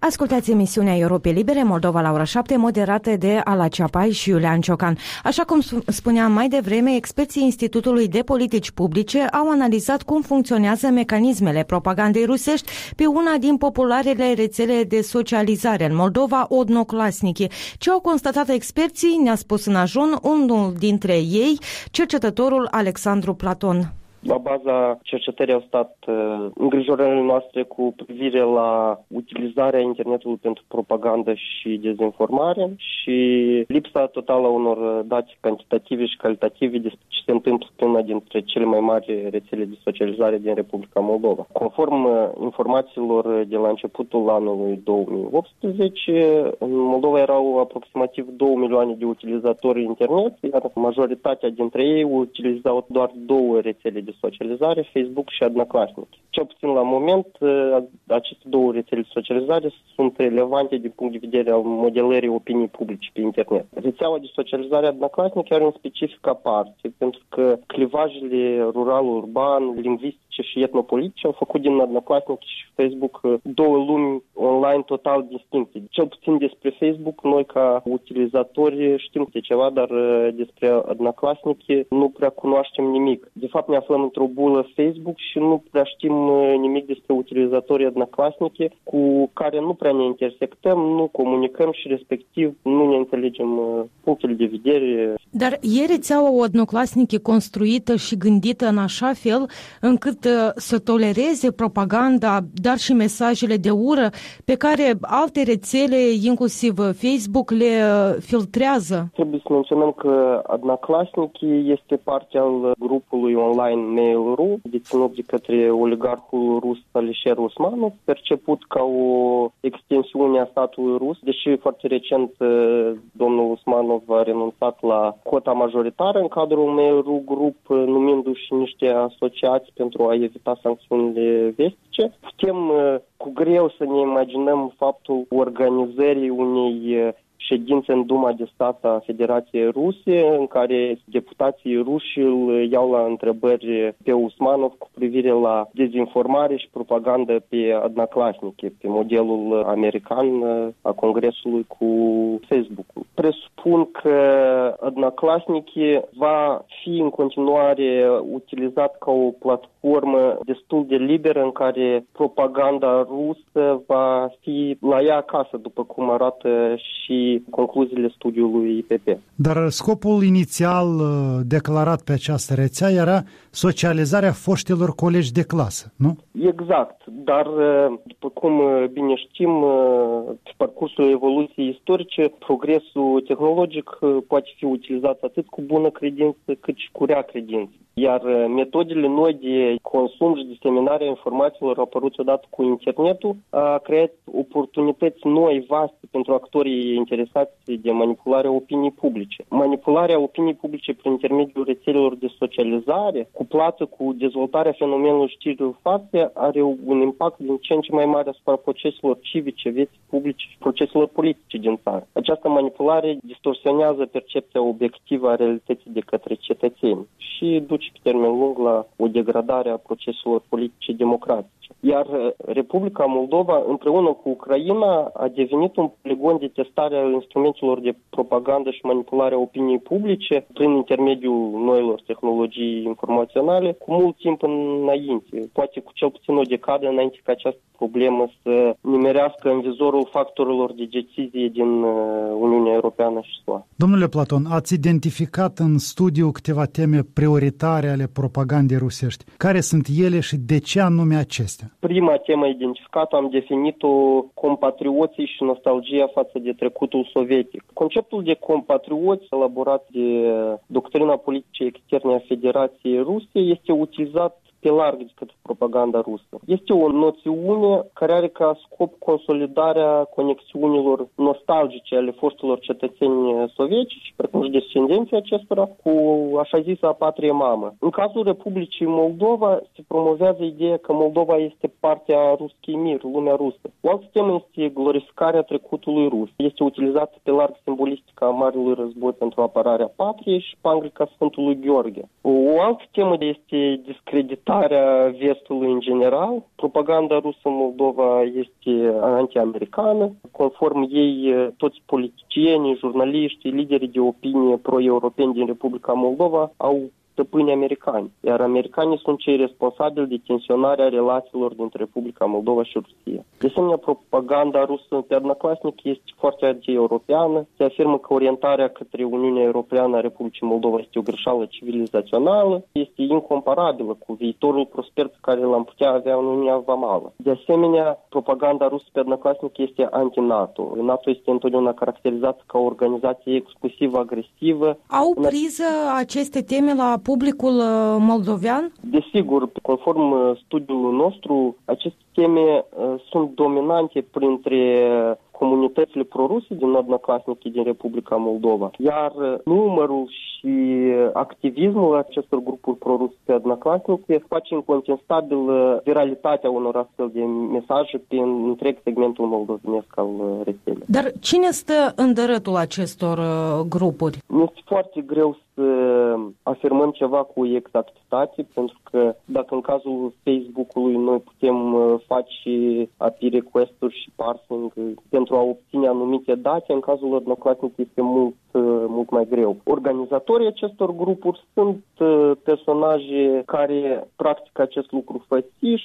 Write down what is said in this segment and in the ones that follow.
Ascultați emisiunea Europei Libere, Moldova la ora 7, moderată de Ala Ceapai și Iulian Ciocan. Așa cum spuneam mai devreme, experții Institutului de Politici Publice au analizat cum funcționează mecanismele propagandei rusești pe una din popularele rețele de socializare în Moldova, Odnoklassniki. Ce au constatat experții, ne-a spus în ajun unul dintre ei, cercetătorul Alexandru Platon. La baza cercetării au stat îngrijorările noastre cu privire la utilizarea internetului pentru propagandă și dezinformare și lipsa totală a unor date cantitative și calitative despre ce se întâmplă pe una dintre cele mai mari rețele de socializare din Republica Moldova. Conform informațiilor de la începutul anului 2018, în Moldova erau aproximativ 2 milioane de utilizatori internet, iar majoritatea dintre ei utilizau doar două rețele de socializare, Facebook și Odnoklassniki. Cel puțin la moment, aceste două rețele de socializare sunt relevante din punct de vedere al modelării opinii publice pe internet. Rețeaua de socializare Odnoklassniki are un specific aparte, pentru că clivajele rural-urban, lingvistice și etnopolitice au făcut din Odnoklassniki și Facebook două lumi online total distincte. Cel puțin despre Facebook, noi ca utilizatori știm de ceva, dar despre Odnoklassniki nu prea cunoaștem nimic. De fapt, ne aflăm într-o bulă Facebook și nu prea știm nimic despre utilizatorii Odnoklassniki cu care nu prea ne intersectăm, nu comunicăm și respectiv nu ne înțelegem punctele de vedere. Dar e rețeaua Odnoklassniki construită și gândită în așa fel încât să tolereze propaganda, dar și mesajele de ură pe care alte rețele, inclusiv Facebook, le filtrează? Trebuie să menționăm că Odnoklassniki este parte al grupului online Mail.ru, deținut de către oligarhul rus Alisher Usmanov, perceput ca o extensiune a statului rus, deși foarte recent domnul Usmanov a renunțat la cota majoritară în cadrul Mail.ru grup, numindu-și niște asociați pentru a evita sancțiunile vestice. Putem cu greu să ne imaginăm faptul organizării unei ședințe în Duma de Stat a Federației Ruse, în care deputații ruși îl iau la întrebări pe Usmanov cu privire la dezinformare și propagandă pe Odnoklassniki, pe modelul american a Congresului cu Facebook-ul. Presupun că Odnoklassniki va fi în continuare utilizat ca o platformă destul de liberă în care propaganda rusă va fi la ea acasă, după cum arată și concluziile studiului IPP. Dar scopul inițial declarat pe această rețea era socializarea foștilor colegi de clasă, nu? Exact, dar după cum bine știm, pe parcursul evoluției istorice, progresul tehnologic poate fi utilizat atât cu bună credință cât și cu rea credință. Iar metodele noi de consum și diseminare a informațiilor apărute odată cu internetul a creat oportunități noi, vaste pentru actorii interesați de manipularea opiniei publice. Manipularea opiniei publice prin intermediul rețelelor de socializare, cuplată cu dezvoltarea fenomenului știrilor false, are un impact din ce în ce mai mare asupra proceselor civice, vieții publice și proceselor politice din țară. Această manipulare distorsionează percepția obiectivă a realității de către cetățeni și duce pe termen lung la o degradare a proceselor politice democratice. Iar Republica Moldova, împreună cu Ucraina, a devenit un poligon de testare a instrumentelor de propagandă și manipulare a opiniei publice prin intermediul noilor tehnologii informaționale cu mult timp înainte, poate cu cel puțin o decadă înainte ca această problemă să nimerească în vizorul factorilor de decizie din Uniunea Europeană și SUA. Domnule Platon, ați identificat în studiu câteva teme prioritare ale propagandei rusești. Care sunt ele și de ce anume acestea? Prima temă identificată am definit-o compatrioții și nostalgia față de trecutul sovietic. Conceptul de compatrioți, elaborat de doctrina politică externe a Federației Ruse, este utilizat pe larg de către propaganda rusă. Este o noțiune care are ca scop consolidarea conexiunilor nostalgice ale foștilor cetățeni sovietici, precum și descendenții acestora, cu așa zisa patrie mamă. În cazul Republicii Moldova se promovează ideea că Moldova este partea Ruski Mir, lumea rusă. O altă temă este glorificarea trecutului rus. Este utilizată pe larg simbolistica Marelui Război pentru apărarea patriei și panglica Sfântului Gheorghe. O altă temă este discreditarea amenințarea vestului în general. Propaganda rusă în Moldova este anti-americană. Conform ei, toți politicienii, jurnaliștii, liderii de opinie pro-europeni din Republica Moldova au stăpâni americani, iar americanii sunt cei responsabili de tensionarea relațiilor dintre Republica Moldova și Rusia. De asemenea, propaganda rusă pe Odnoklassniki este foarte anti-europeană. Se afirmă că orientarea către Uniunea Europeană a Republicii Moldova este o greșeală civilizațională, este incomparabilă cu viitorul prosper pe care l-am putea avea în Uniunea Vamală. De asemenea, propaganda rusă pe Odnoklassniki este anti-NATO. NATO este întotdeauna caracterizată ca o organizație exclusiv agresivă. Au priză aceste teme la publicul moldovean? Desigur, conform studiului nostru, aceste teme sunt dominante printre comunitățile proruse din Odnoklassniki din Republica Moldova, iar numărul și activismul acestor grupuri proruse pe Odnoklassniki face incontestabil viralitatea unor astfel de mesaje pe întreg segmentul moldovenesc al rețelei. Dar cine stă în dărătul acestor grupuri? Este foarte greu să afirmăm ceva cu exactitate, pentru că dacă în cazul Facebook-ului noi putem face API request-uri și parsing pentru a obține anumite date, în cazul Odnoklassniki este mult mai greu. Organizatorii acestor grupuri sunt personaje care practică acest lucru fățiș,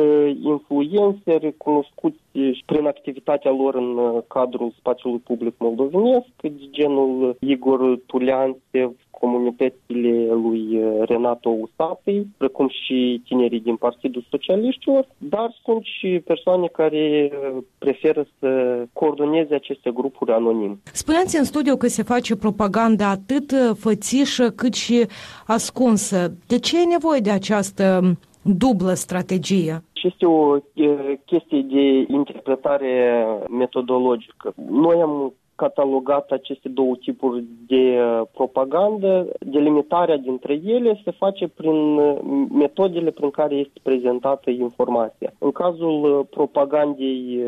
influenceri cunoscuți prin activitatea lor în cadrul spațiului public moldovenesc, genul Igor Tulianțev, comunitățile lui Renato Usatăi, precum și tinerii din Partidul Socialiștilor, dar sunt și persoane care preferă să coordoneze aceste grupuri anonim. Spuneați în studiu că se face propagandă atât fățișă cât și ascunsă. De ce e nevoie de această dublă strategie? Este o chestie de interpretare metodologică. Noi am catalogat aceste două tipuri de propagandă. Delimitarea dintre ele se face prin metodele prin care este prezentată informația. În cazul propagandei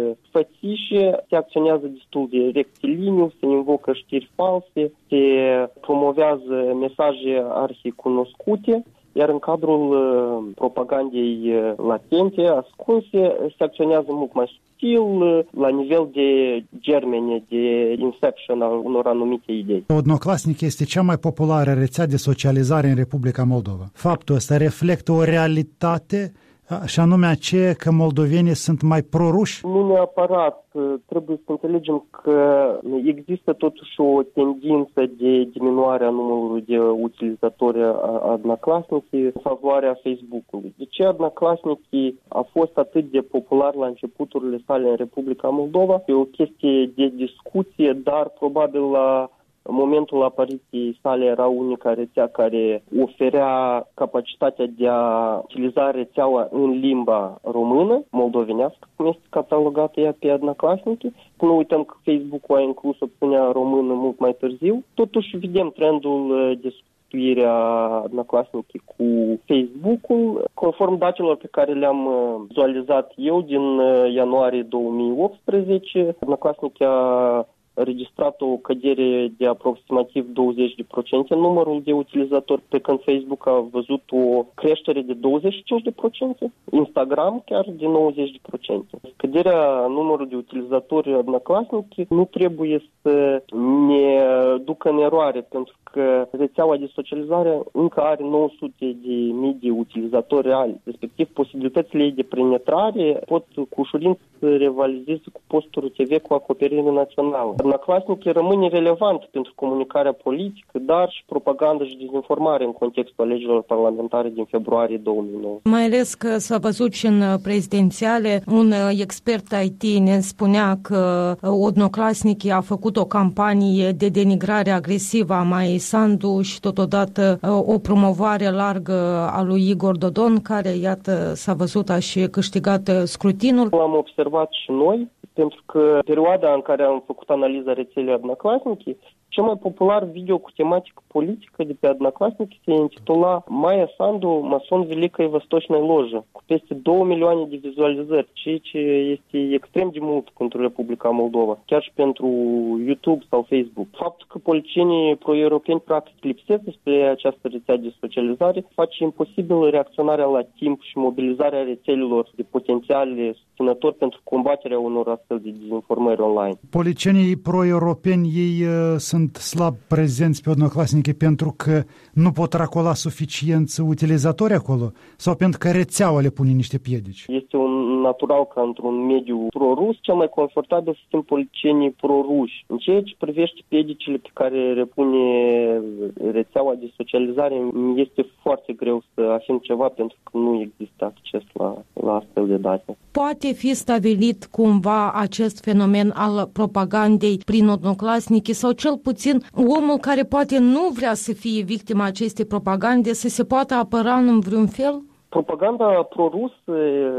fățișe se acționează destul de rectiliniu, se invocă știri false, se promovează mesaje arhicunoscute, iar în cadrul propagandei latente, ascunse, se acționează mult mai subtil, la nivel de germene, de inception al unor anumite idei. Odnoklassniki este cea mai populară rețea de socializare în Republica Moldova. Faptul ăsta reflectă o realitate, și anume aceea că moldovenii sunt mai proruși? Nu neapărat. Trebuie să înțelegem că există totuși o tendință de diminuare a numărului de utilizatori a Odnoklassniki în favoarea Facebook-ului. De ce Odnoklassniki a fost atât de popular la începuturile sale în Republica Moldova? E o chestie de discuție, dar probabil în momentul apariției sale era unica rețea care oferea capacitatea de a utiliza rețeaua în limba română, moldovenească, cum este catalogată ea pe Odnoklassniki. Nu uităm că Facebook-ul a inclus opțiunea română mult mai târziu. Totuși vedem trendul de substituirea Odnoklassniki cu Facebook-ul. Conform datelor pe care le-am vizualizat eu din ianuarie 2018, Odnoklassniki a registrat o cădere de aproximativ 20% în numărul de utilizatori, pe când Facebook a văzut o creștere de 25%, Instagram chiar de 90%. Căderea numărului de utilizatori Odnoklassniki nu trebuie să ne ducă în eroare, pentru că rețeaua de socializare încă are 900.000 de utilizatori reali, respectiv posibilitățile ei de penetrare pot cu ușurință să rivalizeze cu posturi TV cu acoperire națională. Odnoklassniki rămâne relevant pentru comunicarea politică, dar și propagandă și dezinformare în contextul alegerilor parlamentare din februarie 2009. Mai ales că s-a văzut și în prezidențiale, un expert IT ne spunea că Odnoklassniki a făcut o campanie de denigrare agresivă a Maiei Sandu și totodată o promovare largă a lui Igor Dodon, care, iată, s-a văzut, a și câștigat scrutinul. Am observat și noi pentru că perioada în care am făcut analiza rețelei Одноклассники, cel mai popular video cu tematică politică de pe Одноклассники se intitula Maia Sandu, mason Velikой Восточной Ложи, cu peste 2 milioane de vizualizări, ceea ce este extrem de mult pentru Republica Moldova, chiar și pentru YouTube sau Facebook. Faptul că politicienii pro-europeni practic lipsesc despre această rețea de socializare face imposibil reacționarea la timp și mobilizarea rețelelor de potențiale susținători pentru combaterea unor astfel de dezinformări online. Politicienii pro-europeni, ei sunt slab prezenți pe Одноклассники pentru că nu pot racola suficienți utilizatori acolo sau pentru că rețeaua le pune niște piedici? Este natural ca într-un mediu pro-rus, cel mai confortabil să fim politicienii pro-ruși. În ceea ce privește piedicile pe care le pune rețeaua de socializare, este foarte greu să afirm ceva pentru că nu există acces la astfel de date. Poate fi stabilit cumva acest fenomen al propagandei prin Одноклассники sau cel puțin omul care poate nu vrea să fie victima acestei propagande să se poată apăra în vreun fel? Propaganda pro-rusă,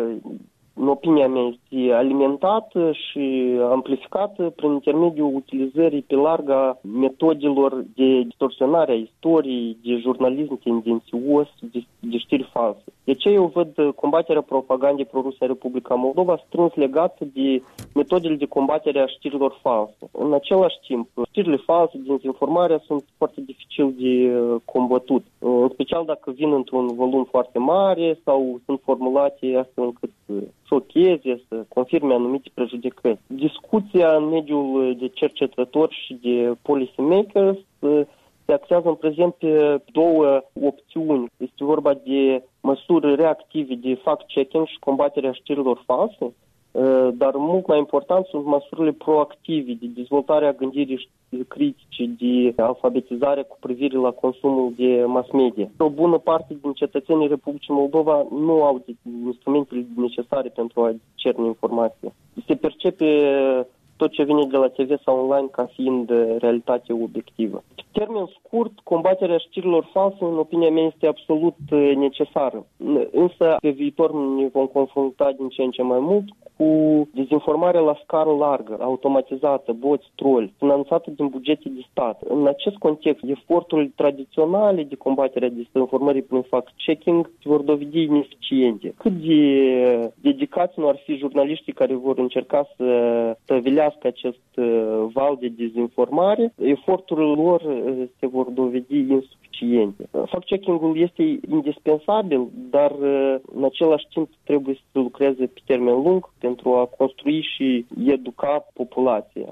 în opinia mea, este alimentată și amplificată prin intermediul utilizării pe larg a metodelor de distorsionare a istoriei, de jurnalism tendențios, de știri false. De ce eu văd combaterea propagandei pro-ruse în Republica Moldova strâns legată de metodele de combatere a știrilor false. În același timp, știrile false, dezinformarea sunt foarte dificil de combătut, în special dacă vin într-un volum foarte mare sau sunt formulate astfel încât șocheze, să confirme anumite prejudecăți. Discuția în mediul de cercetători și de policy makers se axează în prezent pe două opțiuni. Este vorba de măsuri reactive de fact-checking și combaterea știrilor false, dar mult mai important sunt măsurile proactive de dezvoltare a gândirii critice, de alfabetizare cu privire la consumul de mass media. O bună parte din cetățenii Republicii Moldova nu au instrumentele necesare pentru a discerne informație. Se percepe tot ce vine de la TV sau online ca fiind realitate obiectivă. Pe termen scurt, combaterea știrilor false, în opinia mea, este absolut necesară. Însă, pe viitor ne vom confrunta din ce în ce mai mult cu dezinformare la scară largă, automatizată, boți, troli, finanțată din bugete de stat. În acest context, eforturile tradiționale de combatere a dezinformării prin fact-checking se vor dovedi ineficiente. Cât de dedicați nu ar fi jurnaliștii care vor încerca să stăvilească acest val de dezinformare, eforturile lor se vor dovedi insuficiente. Fact-checking-ul este indispensabil, dar în același timp trebuie să lucreze pe termen lung pentru a construi și educa populația.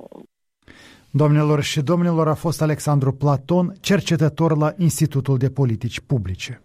Doamnelor și domnilor, a fost Alexandru Platon, cercetător la Institutul de Politici Publice.